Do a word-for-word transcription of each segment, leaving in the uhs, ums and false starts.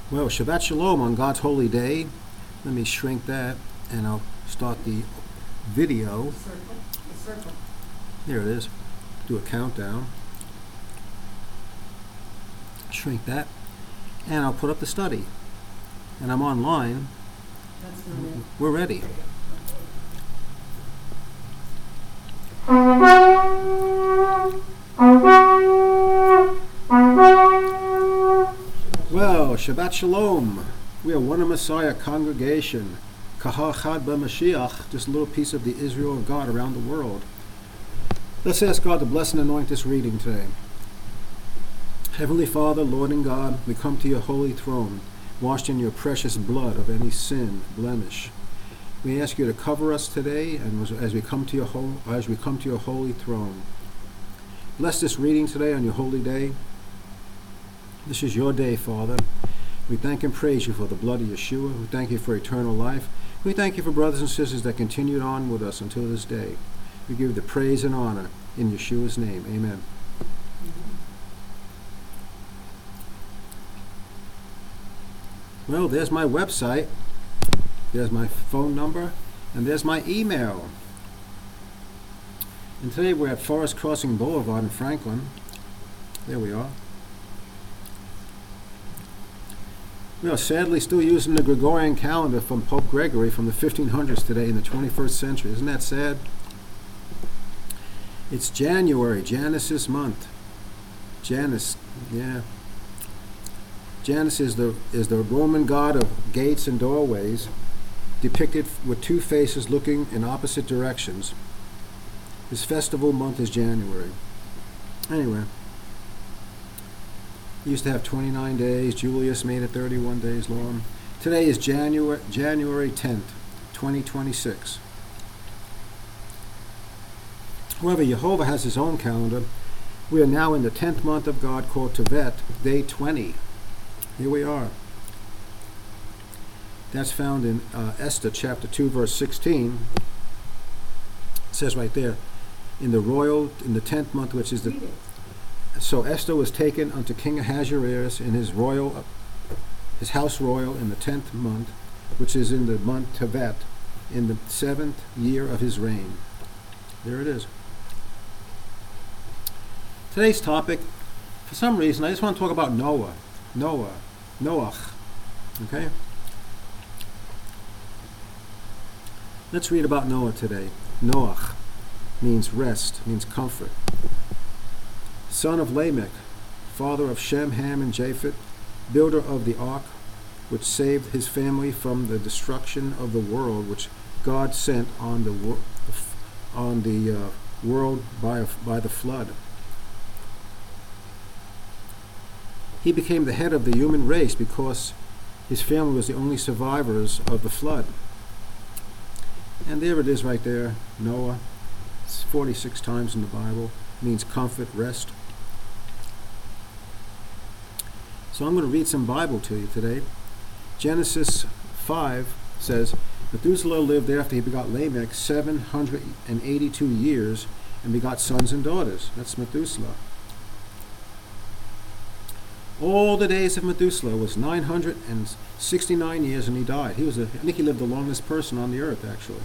Well, Shabbat Shalom on God's holy day. Let me shrink that and I'll start the video. The circle. The circle. There it is. Do a countdown. Shrink that. And I'll put up the study. And I'm online. That's not it. We're ready. Well, Shabbat Shalom. We are one Messiah congregation. Kahal Chad B'Mashiach, just a little piece of the Israel of God around the world. Let's ask God to bless and anoint this reading today. Heavenly Father, Lord and God, we come to your holy throne, washed in your precious blood of any sin, blemish. We ask you to cover us today, and as we come to your whole, as we come to your holy throne. Bless this reading today on your holy day. This is your day, Father. We thank and praise you for the blood of Yeshua. We thank you for eternal life. We thank you for brothers and sisters that continued on with us until this day. We give you the praise and honor in Yeshua's name. Amen. Well, there's my website. There's my phone number. And there's my email. And today we're at Forest Crossing Boulevard in Franklin. There we are. We are sadly still using the Gregorian calendar from Pope Gregory from the fifteen hundreds today in the twenty-first century. Isn't that sad? It's January, Janus month. Janus, yeah. Janus is the is the Roman god of gates and doorways, depicted with two faces looking in opposite directions. His festival month is January. Anyway. He used to have twenty-nine days. Julius made it thirty-one days long. Today is January January tenth, twenty twenty-six. However, Jehovah has his own calendar. We are now in the tenth month of God called Tevet, day twenty. Here we are. That's found in uh, Esther chapter two, verse sixteen. It says right there, in the royal, in the tenth month, which is the... So Esther was taken unto King Ahasuerus in his royal, his house royal in the tenth month, which is in the month Tevet, in the seventh year of his reign. There it is. Today's topic, for some reason, I just want to talk about Noah. Noah. Noach. Okay? Let's read about Noah today. Noach means rest, means comfort. Son of Lamech, father of Shem, Ham, and Japheth, builder of the ark, which saved his family from the destruction of the world, which God sent on the wor- on the uh, world by a, by the flood. He became the head of the human race because his family was the only survivors of the flood. And there it is right there, Noah. It's forty-six times in the Bible. It means comfort, rest. So I'm going to read some Bible to you today. Genesis five says, Methuselah lived after he begot Lamech seven hundred eighty-two years and begot sons and daughters. That's Methuselah. All the days of Methuselah was nine hundred sixty-nine years and he died. He was, a, I think he lived the longest person on the earth, actually.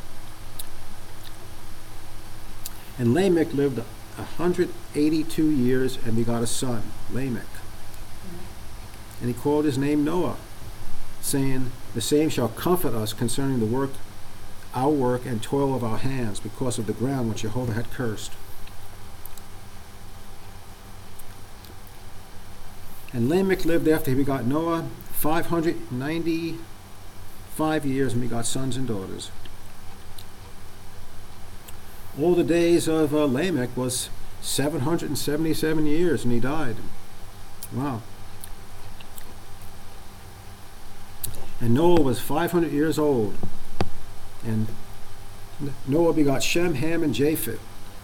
And Lamech lived one hundred eighty-two years and begot a son, Lamech. And he called his name Noah, saying, the same shall comfort us concerning the work, our work and toil of our hands, because of the ground which Jehovah had cursed. And Lamech lived after he begot Noah five hundred ninety-five years and begot sons and daughters. All the days of uh, Lamech was seven hundred seventy-seven years and he died. Wow. And Noah was five hundred years old. And Noah begot Shem, Ham, and Japheth.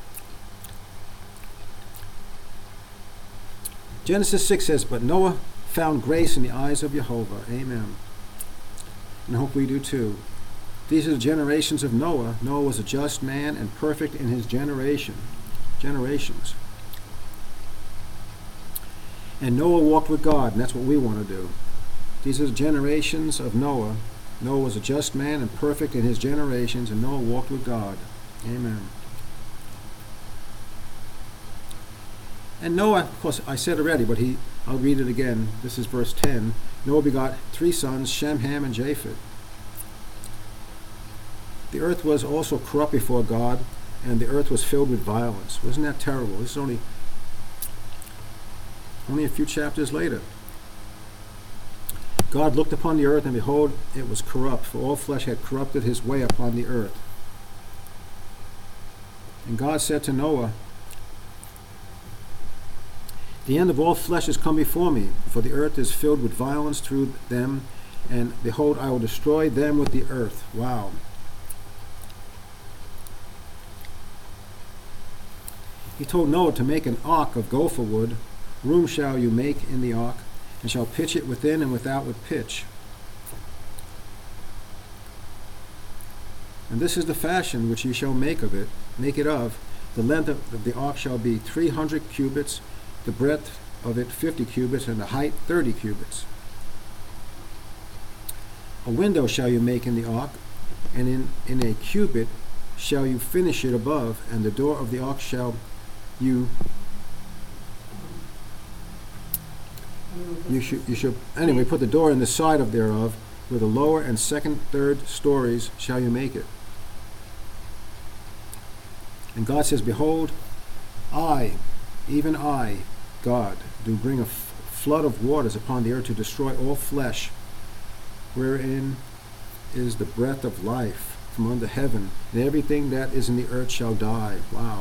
Genesis six says, but Noah found grace in the eyes of Jehovah. Amen. And I hope we do too. These are the generations of Noah. Noah was a just man and perfect in his generation. Generations. And Noah walked with God, and that's what we want to do. These are the generations of Noah. Noah was a just man and perfect in his generations, and Noah walked with God. Amen. And Noah, of course, I said already, but he, I'll read it again. This is verse ten. Noah begot three sons, Shem, Ham, and Japheth. The earth was also corrupt before God, and the earth was filled with violence. Wasn't that terrible? This is only, only a few chapters later. God looked upon the earth, and behold, it was corrupt, for all flesh had corrupted his way upon the earth. And God said to Noah, the end of all flesh is come before me, for the earth is filled with violence through them, and behold, I will destroy them with the earth. Wow. He told Noah to make an ark of gopher wood. Room shall you make in the ark, and shall pitch it within and without with pitch. And this is the fashion which you shall make of it, make it of. The length of the ark shall be three hundred cubits, the breadth of it fifty cubits, and the height thirty cubits. A window shall you make in the ark, and in, in a cubit shall you finish it above, and the door of the ark shall you you should you should anyway put the door in the side of thereof, with the lower and second third stories shall you make it. And God says, behold, I, even I, God, do bring a f- flood of waters upon the earth to destroy all flesh, wherein is the breath of life from under heaven, and everything that is in the earth shall die. Wow.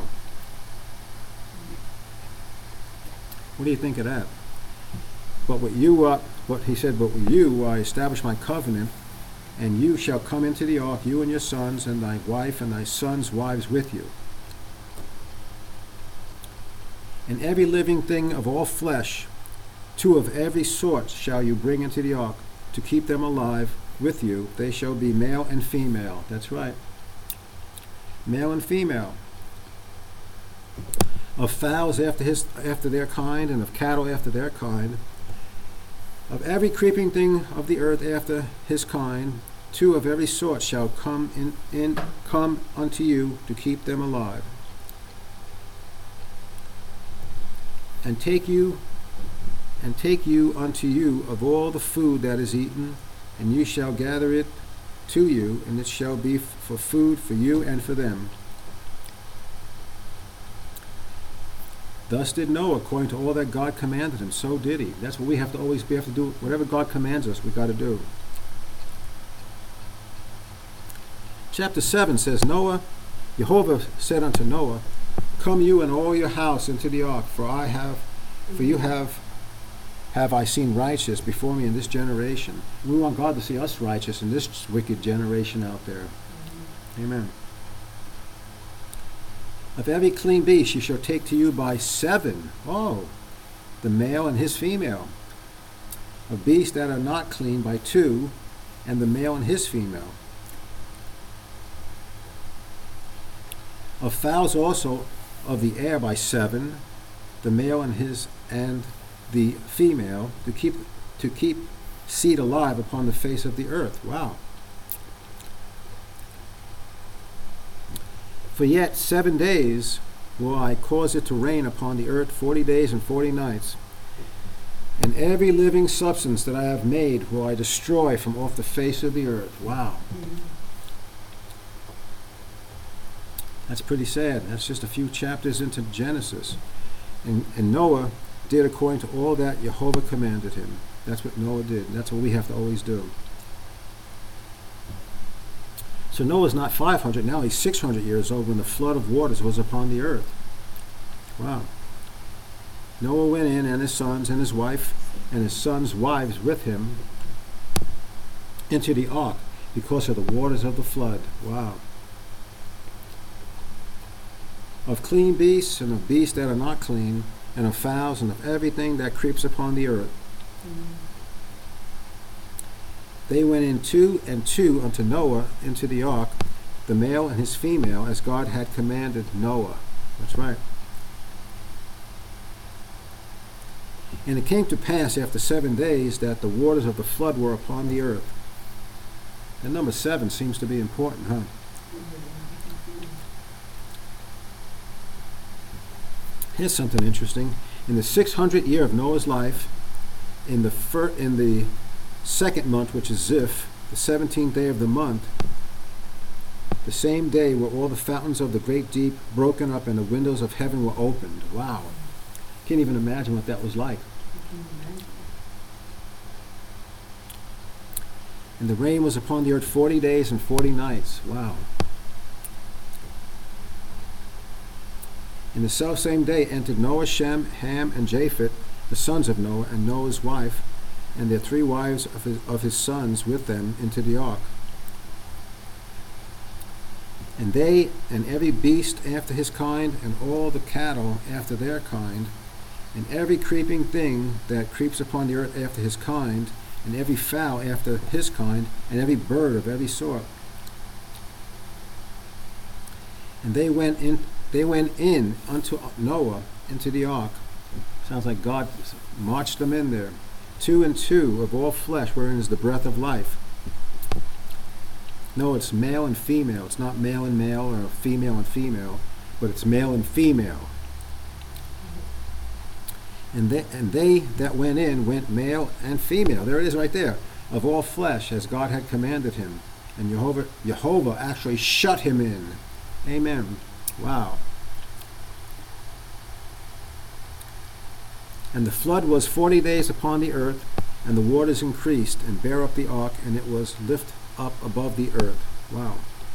What do you think of that? But with you, uh, what he said, but with you I establish my covenant, and you shall come into the ark, you and your sons, and thy wife, and thy sons' wives with you. And every living thing of all flesh, two of every sort shall you bring into the ark, to keep them alive with you. They shall be male and female. That's right. Male and female. Of fowls after his after their kind, and of cattle after their kind. Of every creeping thing of the earth after his kind, two of every sort shall come in, in come unto you to keep them alive. And take you and take you unto you of all the food that is eaten, and you shall gather it to you, and it shall be f- for food for you and for them. Thus did Noah, according to all that God commanded him. So did he. That's what we have to always be able to do. Whatever God commands us, we got to do. Chapter seven says, Noah, Jehovah said unto Noah, come you and all your house into the ark, for I have, for you have, have I seen righteous before me in this generation. We want God to see us righteous in this wicked generation out there. Mm-hmm. Amen. Of every clean beast you shall take to you by seven. Oh, the male and his female. Of beasts that are not clean by two, and the male and his female. Of fowls also of the air by seven, the male and his and the female, to keep to keep seed alive upon the face of the earth. Wow. For yet seven days will I cause it to rain upon the earth forty days and forty nights. And every living substance that I have made will I destroy from off the face of the earth. Wow. Mm-hmm. That's pretty sad. That's just a few chapters into Genesis. And, and Noah did according to all that Jehovah commanded him. That's what Noah did. That's what we have to always do. So Noah's not five hundred, now he's six hundred years old when the flood of waters was upon the earth. Wow. Noah went in, and his sons and his wife and his sons' wives with him, into the ark because of the waters of the flood. Wow. Of clean beasts and of beasts that are not clean, and of fowls and of everything that creeps upon the earth. Mm-hmm. They went in two and two unto Noah into the ark, the male and his female, as God had commanded Noah. That's right. And it came to pass after seven days that the waters of the flood were upon the earth. And number seven seems to be important, huh? Here's something interesting. In the six hundredth year of Noah's life, in the fir- in the second month, which is Ziph, the seventeenth day of the month, the same day were all the fountains of the great deep broken up and the windows of heaven were opened. Wow. Can't even imagine what that was like. And the rain was upon the earth forty days and forty nights. Wow. In the selfsame day entered Noah, Shem, Ham, and Japheth, the sons of Noah, and Noah's wife, and their three wives of his, of his sons with them into the ark. And they and every beast after his kind, and all the cattle after their kind, and every creeping thing that creeps upon the earth after his kind, and every fowl after his kind, and every bird of every sort. And they went in they went in unto Noah into the ark. Sounds like God marched them in there. Two and two of all flesh, wherein is the breath of life. No, it's male and female. It's not male and male or female and female, but it's male and female. And they, and they that went in went male and female. There it is right there. Of all flesh, as God had commanded him. And Jehovah, Jehovah actually shut him in. Amen. Wow. And the flood was forty days upon the earth, and the waters increased, and bare up the ark, and it was lift up above the earth. Wow.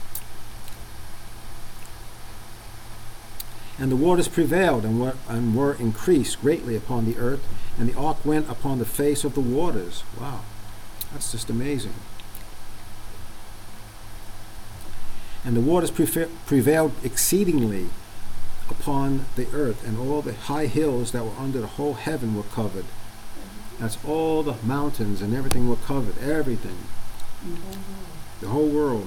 And the waters prevailed, and were, and were increased greatly upon the earth, and the ark went upon the face of the waters. Wow. That's just amazing. And the waters prevailed exceedingly upon the earth, and all the high hills that were under the whole heaven were covered. That's all the mountains and everything were covered. Everything. The whole world.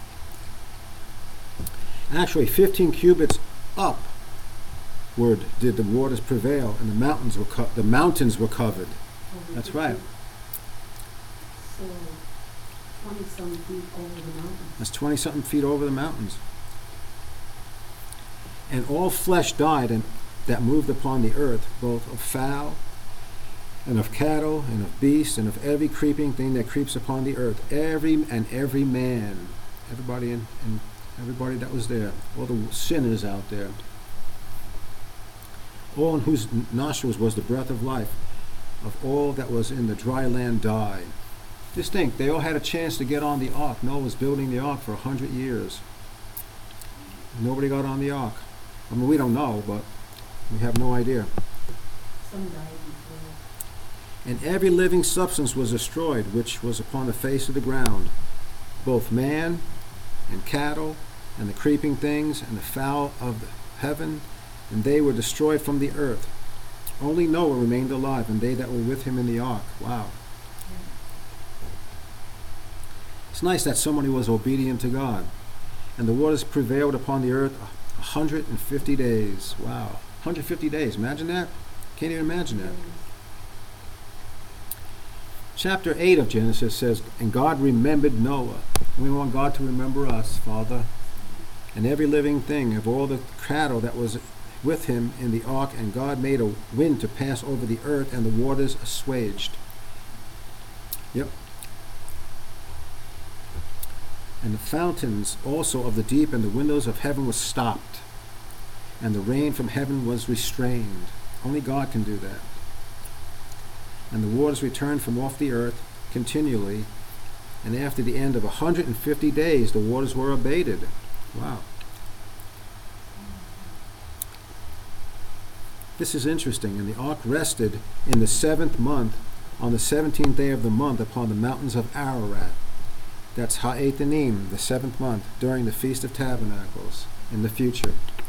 Actually, fifteen cubits upward did the waters prevail, and the mountains were co- the mountains were covered. That's right. So, twenty-some feet over the mountains. That's twenty-something feet over the mountains. And all flesh died and that moved upon the earth, both of fowl and of cattle and of beasts and of every creeping thing that creeps upon the earth. Every and every man, everybody in, and everybody that was there, all the sinners out there, all in whose nostrils was the breath of life, of all that was in the dry land died. Just think, they all had a chance to get on the ark. Noah was building the ark for a hundred years. Nobody got on the ark. I mean, we don't know, but we have no idea. Some died before. And every living substance was destroyed, which was upon the face of the ground, both man and cattle, and the creeping things, and the fowl of the heaven, and they were destroyed from the earth. Only Noah remained alive, and they that were with him in the ark. Wow. It's nice that somebody was obedient to God. And the waters prevailed upon the earth one hundred fifty days. Wow. one hundred fifty days. Imagine that. Can't even imagine that. Chapter eight of Genesis says, and God remembered Noah. We want God to remember us, Father, and every living thing of all the cattle that was with him in the ark, and God made a wind to pass over the earth, and the waters assuaged. Yep. And the fountains also of the deep and the windows of heaven were stopped, and the rain from heaven was restrained. Only God can do that. And the waters returned from off the earth continually, and after the end of one hundred fifty days the waters were abated. Wow. This is interesting. And the ark rested in the seventh month, on the seventeenth day of the month, upon the mountains of Ararat. That's Ha'etanim, the seventh month, during the Feast of Tabernacles in the future.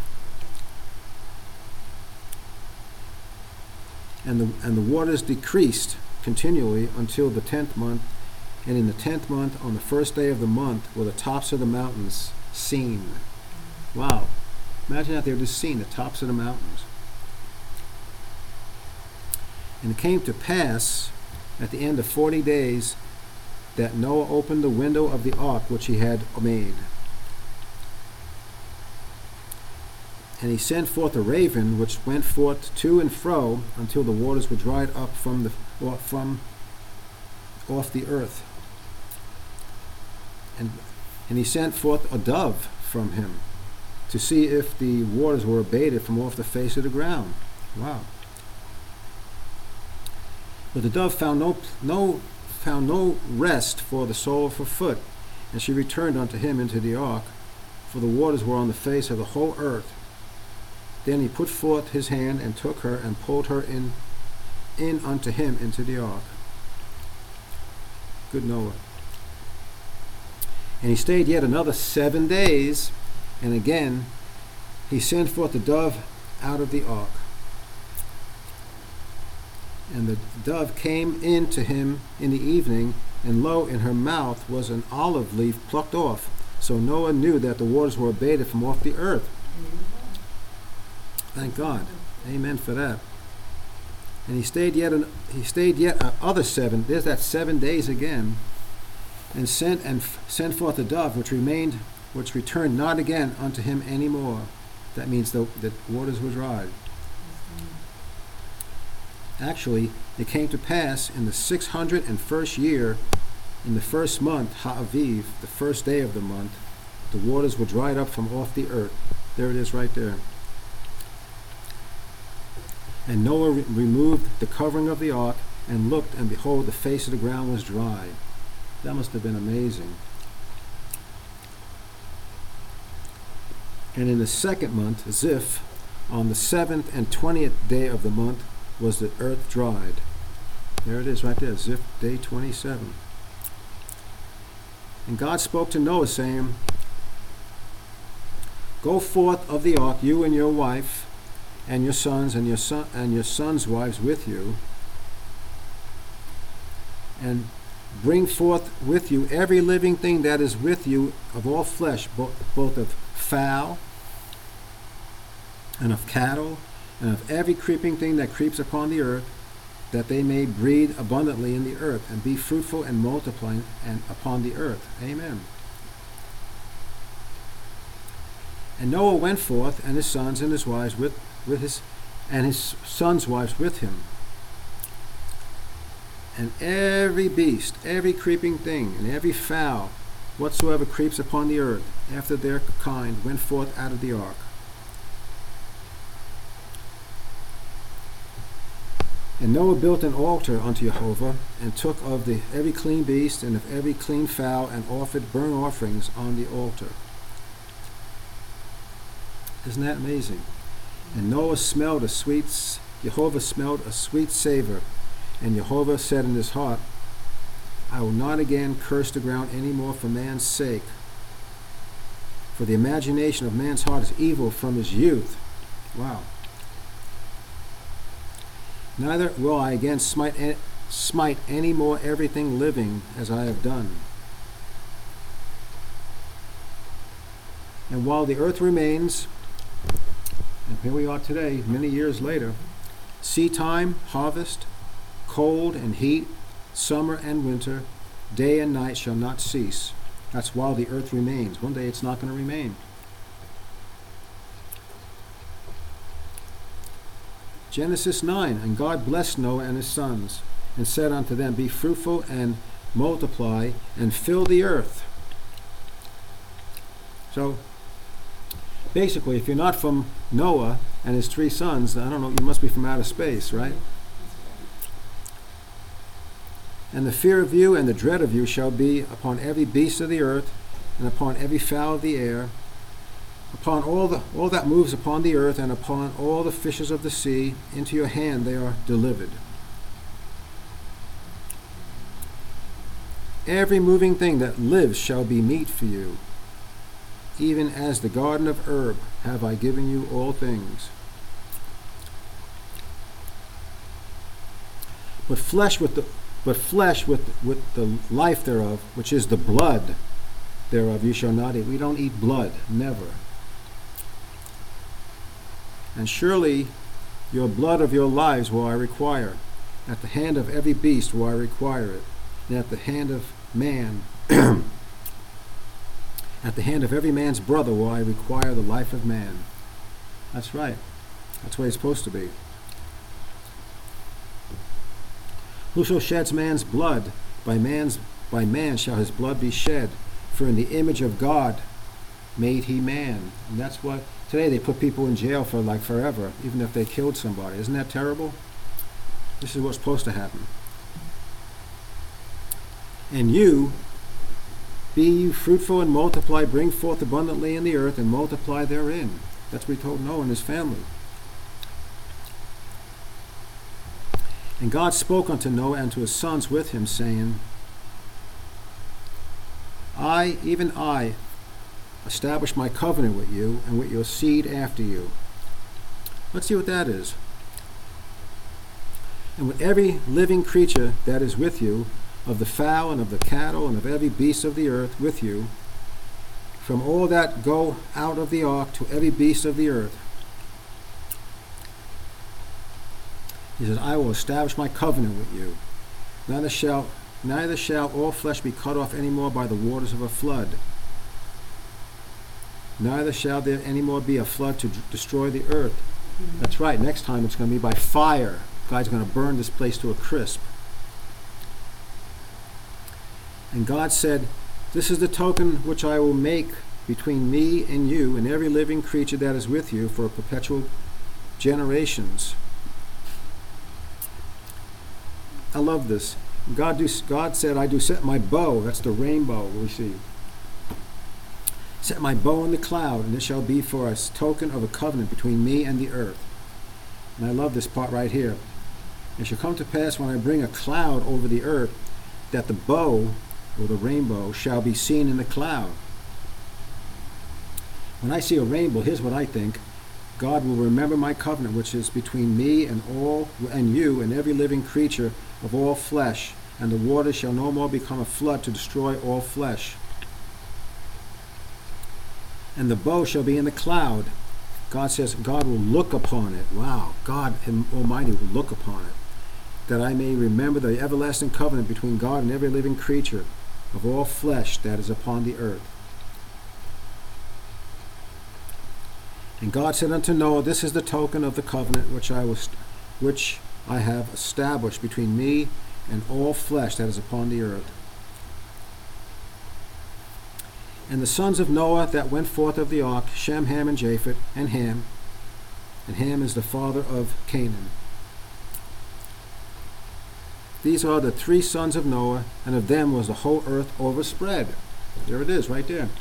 And the, and the waters decreased continually until the tenth month, and in the tenth month, on the first day of the month, were the tops of the mountains seen. Wow. Imagine that they were just seen, the tops of the mountains. And it came to pass at the end of forty days that Noah opened the window of the ark which he had made. And he sent forth a raven which went forth to and fro until the waters were dried up from the or from off the earth. And and he sent forth a dove from him to see if the waters were abated from off the face of the ground. Wow. But the dove found no no found no rest for the sole of her foot, and she returned unto him into the ark, for the waters were on the face of the whole earth. Then he put forth his hand and took her and pulled her in in unto him into the ark. Good Noah. And he stayed yet another seven days, and again he sent forth the dove out of the ark. And the dove came in to him in the evening, and lo, in her mouth was an olive leaf plucked off. So Noah knew that the waters were abated from off the earth. Thank God. Amen for that. And he stayed yet an, he stayed yet other seven. There's that seven days again, and sent and f- sent forth a dove, which remained, which returned not again unto him any more. That means the the waters were dried. Actually, it came to pass in the six hundred and first year, in the first month, Ha'aviv, the first day of the month, the waters were dried up from off the earth. There it is right there. And Noah re- removed the covering of the ark, and looked, and behold, the face of the ground was dry. That must have been amazing. And in the second month, Ziph, on the seventh and twentieth day of the month, was the earth dried. There it is right there, Ziph, day twenty-seven. And God spoke to Noah, saying, Go forth of the ark, you and your wife, and your sons, and your son and your sons' wives with you, and bring forth with you every living thing that is with you of all flesh, both, both of fowl and of cattle, and of every creeping thing that creeps upon the earth, that they may breed abundantly in the earth, and be fruitful and multiply and upon the earth. Amen. And Noah went forth, and his sons and his wives with, with his and his sons' wives with him. And every beast, every creeping thing, and every fowl, whatsoever creeps upon the earth, after their kind, went forth out of the ark. And Noah built an altar unto Jehovah, and took of the every clean beast and of every clean fowl, and offered burnt offerings on the altar. Isn't that amazing? And Noah smelled a sweet, Jehovah smelled a sweet savor, and Jehovah said in his heart, I will not again curse the ground any more for man's sake, for the imagination of man's heart is evil from his youth. Wow. Neither will I again smite, smite any more everything living as I have done. And while the earth remains, and here we are today, many years later, seed time, harvest, cold and heat, summer and winter, day and night shall not cease. That's while the earth remains. One day it's not going to remain. Genesis nine, and God blessed Noah and his sons, and said unto them, Be fruitful and multiply, and fill the earth. So, basically, if you're not from Noah and his three sons, I don't know, you must be from outer space, right? And the fear of you and the dread of you shall be upon every beast of the earth, and upon every fowl of the air, upon all the all that moves upon the earth, and upon all the fishes of the sea. Into your hand they are delivered. Every moving thing that lives shall be meat for you. Even as the garden of herb have I given you all things. But flesh with the but flesh with with the life thereof, which is the blood thereof, you shall not eat. We don't eat blood, never. And surely your blood of your lives will I require. At the hand of every beast will I require it, and at the hand of man, at the hand of every man's brother will I require the life of man. That's right. That's the way it's supposed to be. Whoso sheds man's blood, by man's by man shall his blood be shed. For in the image of God made he man. And that's what today they put people in jail for like forever, even if they killed somebody. Isn't that terrible? This is what's supposed to happen. And you, be you fruitful and multiply, bring forth abundantly in the earth and multiply therein. That's what he told Noah and his family. And God spoke unto Noah and to his sons with him, saying, I, even I, establish my covenant with you and with your seed after you. Let's see what that is. And with every living creature that is with you, of the fowl and of the cattle and of every beast of the earth with you, from all that go out of the ark to every beast of the earth. He says, I will establish my covenant with you. Neither shall, neither shall all flesh be cut off any more by the waters of a flood. Neither shall there any more be a flood to d- destroy the earth. Mm-hmm. That's right. Next time it's going to be by fire. God's going to burn this place to a crisp. And God said, this is the token which I will make between me and you and every living creature that is with you for perpetual generations. I love this. God, do, God said, I do set my bow, that's the rainbow we see, set my bow in the cloud, and it shall be for us token of a covenant between me and the earth. And I love this part right here. It shall come to pass when I bring a cloud over the earth, that the bow, or the rainbow, shall be seen in the cloud. When I see a rainbow, here's what I think. God will remember my covenant, which is between me and all and you and every living creature of all flesh, and the waters shall no more become a flood to destroy all flesh. And the bow shall be in the cloud. God says God will look upon it. Wow, God Almighty will look upon it, that I may remember the everlasting covenant between God and every living creature of all flesh that is upon the earth. And God said unto Noah, this is the token of the covenant which I was, which I have established between me and all flesh that is upon the earth. And the sons of Noah that went forth of the ark, Shem, Ham, and Japheth, and Ham. And Ham is the father of Canaan. These are the three sons of Noah, and of them was the whole earth overspread. There it is, right there.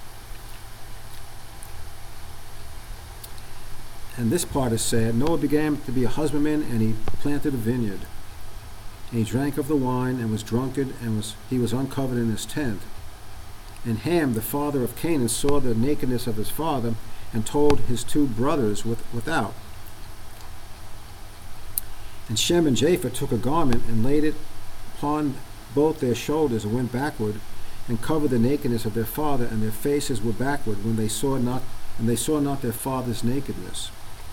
And this part is sad. Noah began to be a husbandman, and he planted a vineyard. And he drank of the wine, and was drunken, and was he was uncovered in his tent. And Ham, the father of Canaan, saw the nakedness of his father, and told his two brothers with, without. And Shem and Japheth took a garment, and laid it upon both their shoulders, and went backward, and covered the nakedness of their father, and their faces were backward, when they saw not, and they saw not their father's nakedness.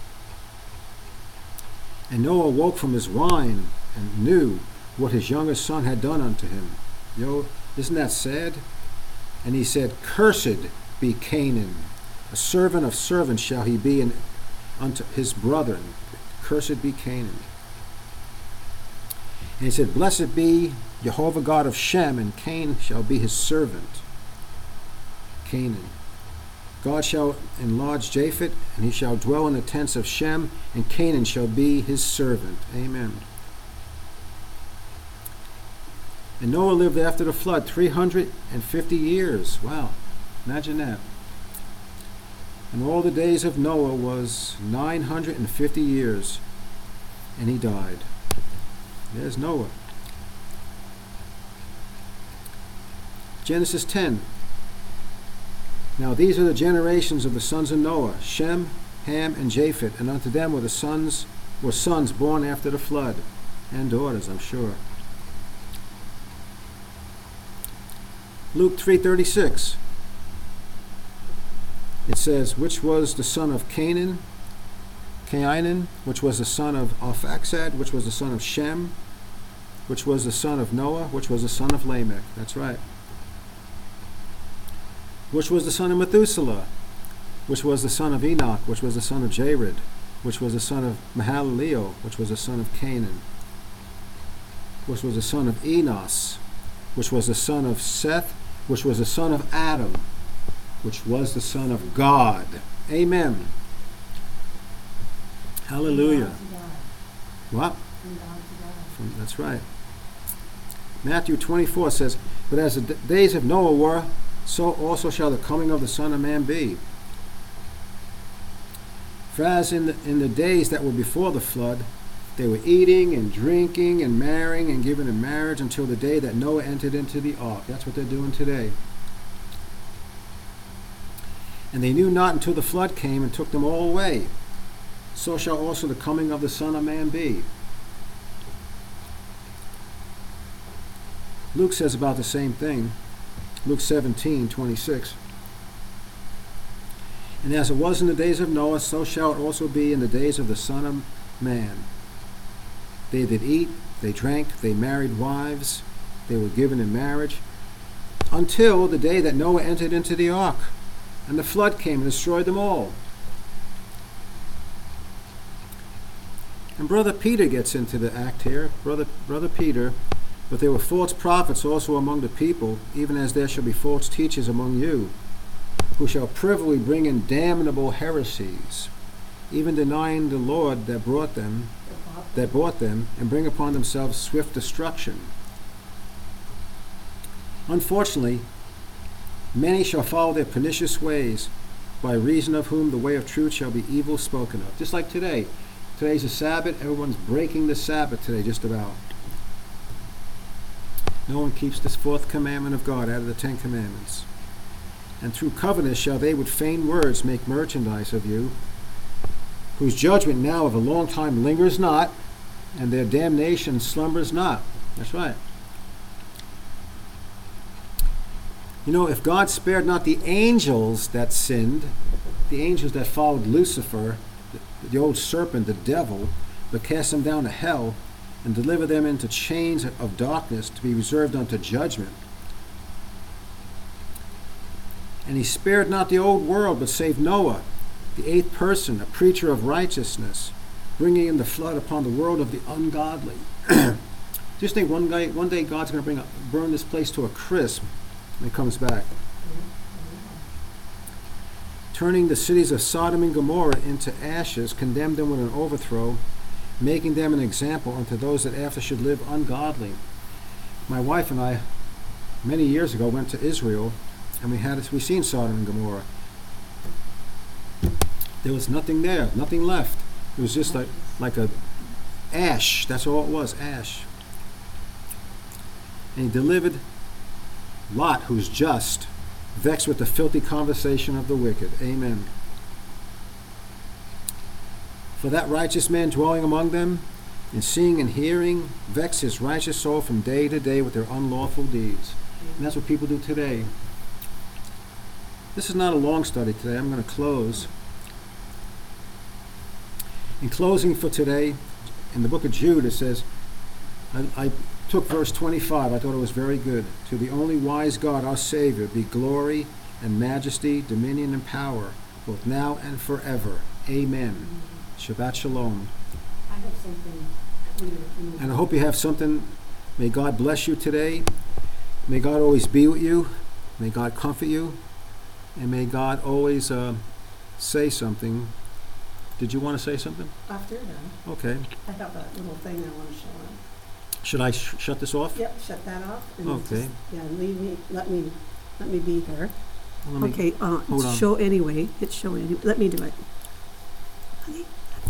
And Noah awoke from his wine, and knew what his youngest son had done unto him. Yo, isn't that sad? And he said, Cursed be Canaan, a servant of servants shall he be in, unto his brethren. Cursed be Canaan. And he said, Blessed be Jehovah God of Shem, and Cain shall be his servant. Canaan. God shall enlarge Japheth, and he shall dwell in the tents of Shem, and Canaan shall be his servant. Amen. And Noah lived after the flood three hundred fifty years. Wow, imagine that. And all the days of Noah was nine hundred fifty years, and he died. There's Noah. Genesis ten. Now these are the generations of the sons of Noah, Shem, Ham, and Japheth, and unto them were the sons were sons born after the flood, and daughters, I'm sure. Luke three thirty-six. It says, which was the son of Canaan? Cainan, which was the son of Arphaxad, which was the son of Shem, which was the son of Noah, which was the son of Lamech. That's right. Which was the son of Methuselah, which was the son of Enoch, which was the son of Jared, which was the son of Mahalaleel, which was the son of Canaan, which was the son of Enos, which was the son of Seth, which was the son of Adam, which was the son of God. Amen. Hallelujah. From God to God. What? From God to God. From- That's right. Matthew twenty-four says, "But as the d- days of Noah were, so also shall the coming of the Son of Man be. For as in the, in the days that were before the flood, they were eating and drinking and marrying and giving in marriage until the day that Noah entered into the ark." That's what they're doing today. "And they knew not until the flood came and took them all away. So shall also the coming of the Son of Man be." Luke says about the same thing. Luke seventeen twenty-six. "And as it was in the days of Noah, so shall it also be in the days of the Son of Man. They did eat, they drank, they married wives, they were given in marriage, until the day that Noah entered into the ark, and the flood came and destroyed them all." And Brother Peter gets into the act here. Brother, Brother Peter, "But there were false prophets also among the people, even as there shall be false teachers among you, who shall privily bring in damnable heresies, even denying the Lord that brought them, that bought them, and bring upon themselves swift destruction. Unfortunately, many shall follow their pernicious ways, by reason of whom the way of truth shall be evil spoken of." Just like today. Today's a Sabbath. Everyone's breaking the Sabbath today, just about. No one keeps this fourth commandment of God out of the Ten Commandments. "And through covetousness shall they with vain words make merchandise of you, whose judgment now of a long time lingers not, and their damnation slumbers not." That's right. You know, if God spared not the angels that sinned, the angels that followed Lucifer, the, the old serpent, the devil, but cast them down to hell and delivered them into chains of darkness to be reserved unto judgment. "And he spared not the old world, but saved Noah, the eighth person, a preacher of righteousness, bringing in the flood upon the world of the ungodly." Just think, one day, one day God's going to bring a, burn this place to a crisp when he comes back. "Turning the cities of Sodom and Gomorrah into ashes, condemned them with an overthrow, making them an example unto those that after should live ungodly." My wife and I, many years ago, went to Israel, and we had we seen Sodom and Gomorrah. There was nothing there, nothing left. It was just like like a ash. That's all it was, ash. "And he delivered Lot, who's just, vexed with the filthy conversation of the wicked." Amen. "For that righteous man dwelling among them, in seeing and hearing, vex his righteous soul from day to day with their unlawful deeds." And that's what people do today. This is not a long study today. I'm going to close. In closing for today, in the book of Jude, it says, I, I took verse twenty-five. I thought it was very good. "To the only wise God, our Savior, be glory and majesty, dominion and power, both now and forever. Amen." Shabbat Shalom. I have something clear. in the- And I hope you have something. May God bless you today. May God always be with you. May God comfort you. And may God always uh, say something. Did you want to say something? After you're done, Okay. I have a little thing I want to show them. Should I sh- shut this off? Yep, shut that off. And Okay. just- Yeah, leave me, let me, let me be here. Let me- Okay, uh, hold it's on. show anyway, it's show anyway, let me do it. Honey,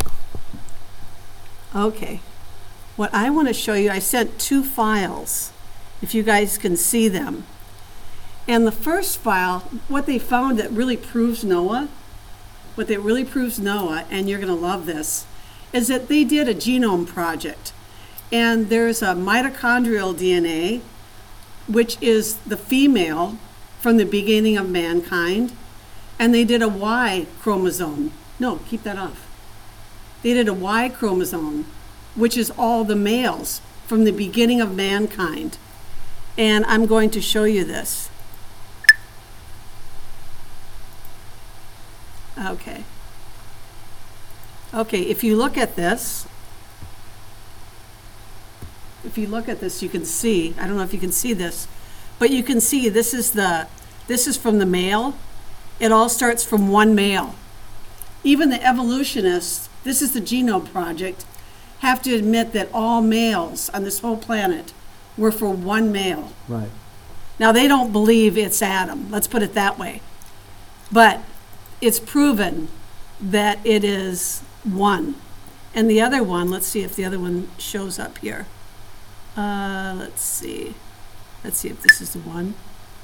okay. What I want to show you, I sent two files, if you guys can see them. And the first file, what they found that really proves Noah, what that really proves Noah, and you're going to love this, is that they did a genome project. And there's a mitochondrial D N A, which is the female from the beginning of mankind. And they did a Y chromosome. No, keep that off. they did a Y chromosome, which is all the males from the beginning of mankind. And I'm going to show you this. Okay. Okay, if you look at this, if you look at this, you can see, I don't know if you can see this, but you can see this is the, this is from the male. It all starts from one male. Even the evolutionists, this is the Genome Project, have to admit that all males on this whole planet were for one male. Right. Now, they don't believe it's Adam, let's put it that way. But it's proven that it is one. And the other one, let's see if the other one shows up here. Uh, let's see. Let's see if this is the one.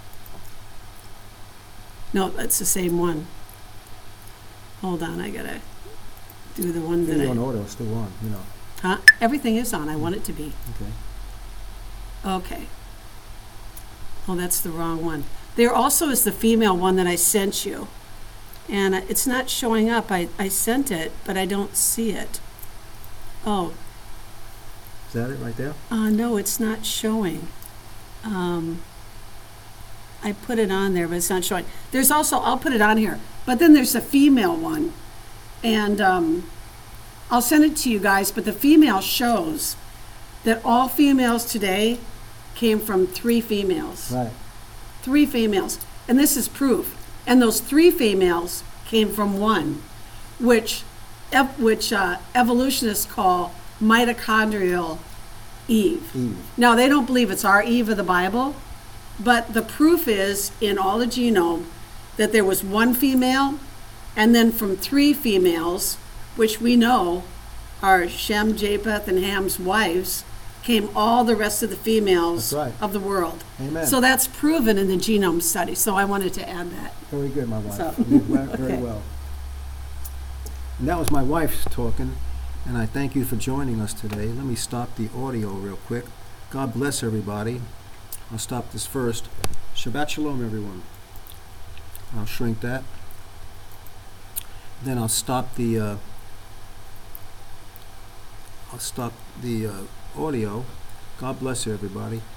No, that's the same one. Hold on, I gotta do the one that Video I... and audio is still on, you know. Huh? Everything is on, I want it to be. Okay. Okay. Oh, that's the wrong one. There also is the female one that I sent you. And uh, it's not showing up. I, I sent it, but I don't see it. Oh, Is that it right there? uh, no, it's not showing. Um, I put it on there, but it's not showing. There's also, I'll put it on here, but then there's a female one. And um, I'll send it to you guys, but the female shows that all females today came from three females. Right. Three females. And this is proof. And those three females came from one, which, ev- which uh, evolutionists call mitochondrial Eve. Eve. Now, they don't believe it's our Eve of the Bible, but the proof is in all the genome that there was one female, and then from three females, which we know are Shem, Japheth, and Ham's wives, came all the rest of the females That's right. of the world. Amen. So that's proven in the genome study, so I wanted to add that. Very good, my wife. So- You did well, very Okay. well. And that was my wife talking, and I thank you for joining us today. Let me stop the audio real quick. God bless everybody. I'll stop this first. Shabbat Shalom, everyone. I'll shrink that. Then I'll stop the uh, I'll stop the uh, audio. God bless everybody.